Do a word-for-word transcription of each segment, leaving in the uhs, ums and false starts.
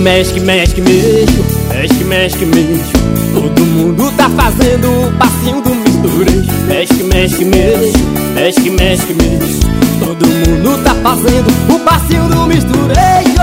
mexe, que mexe, que mexe, mexe, que mexe, que mexe. Todo mundo tá fazendo o passinho do misturejo. Mexe, que mexe, que mexe, mexe, que mexe, que mexe. Todo mundo tá fazendo o passinho do misturejo.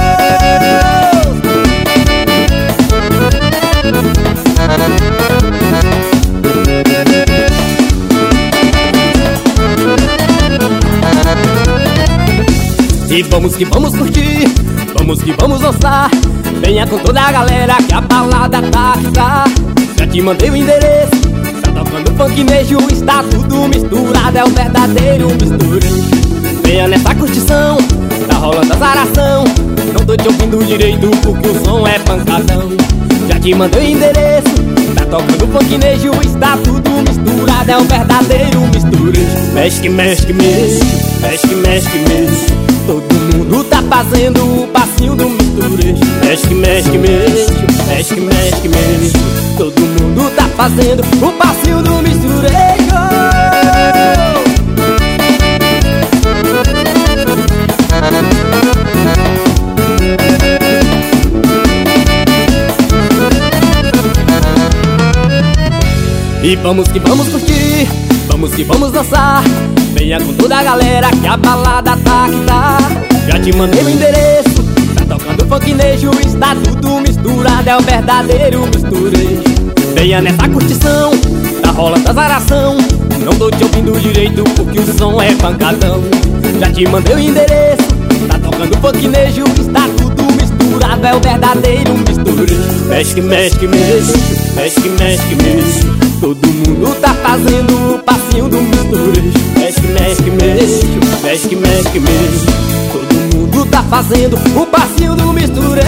E vamos que vamos curtir, vamos que vamos dançar. Venha com toda a galera que a balada tá que tá. Já te mandei o endereço, tá tocando funknejo. Está tudo misturado, é o verdadeiro misturejo. Venha nessa curtição, tá rolando azaração. Não tô te ouvindo direito porque o som é pancadão. Já te mandei o endereço, tá tocando funknejo. Está tudo misturado, é o verdadeiro misturejo. Mexe que mexe que mexe, mexe que mexe que mexe. Todo mundo tá fazendo o passinho do misturejo. Mexe que mexe que mexe, mexe que mexe que mexe. Todo mundo tá fazendo o passinho do misturejo. E vamos que vamos curtir, vamos que vamos dançar. Venha com toda a galera que a balada tá que tá. Já te mandei o endereço, tá tocando funknejo. Está tudo misturado, é o verdadeiro misturejo. Venha nessa curtição, tá rolando azaração. Não tô te ouvindo direito porque o som é pancadão. Já te mandei o endereço, tá tocando funknejo. Está tudo misturado, é o verdadeiro misturejo. Mexe que mexe que mexe, mexe que mexe que mexe. Todo mundo tá fazendo o passinho do misturejo. Mexe que mexe que mexe, mexe que mexe que mexe. Todo mundo tá fazendo o passinho do misturejo.